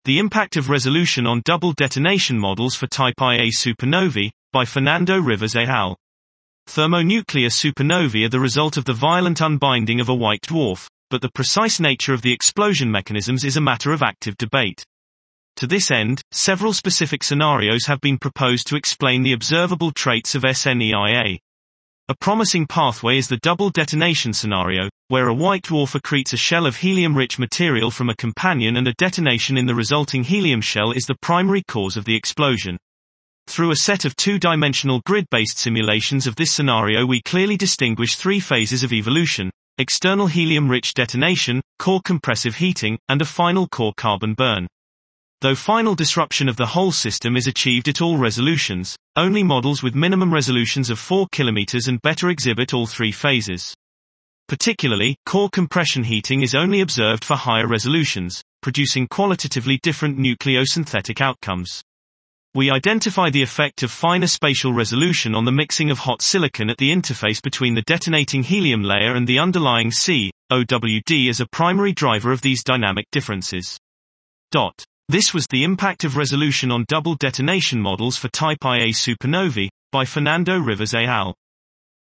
The Impact of Resolution on Double Detonation Models for Type Ia Supernovae, by Fernando Rivas et al. Thermonuclear supernovae are the result of the violent unbinding of a white dwarf, but the precise nature of the explosion mechanisms is a matter of active debate. To this end, several specific scenarios have been proposed to explain the observable traits of SNEIA. A promising pathway is the double detonation scenario, where a white dwarf accretes a shell of helium-rich material from a companion and a detonation in the resulting helium shell is the primary cause of the explosion. Through a set of two-dimensional grid-based simulations of this scenario, we clearly distinguish three phases of evolution: external helium-rich detonation, core compressive heating, and a final core carbon burn. Though final disruption of the whole system is achieved at all resolutions, only models with minimum resolutions of 4 km and better exhibit all three phases. Particularly, core compression heating is only observed for higher resolutions, producing qualitatively different nucleosynthetic outcomes. We identify the effect of finer spatial resolution on the mixing of hot silicon at the interface between the detonating helium layer and the underlying COWD as a primary driver of these dynamic differences. This was The Impact of Resolution on Double Detonation Models for Type Ia Supernovae, by Fernando Rivas et al.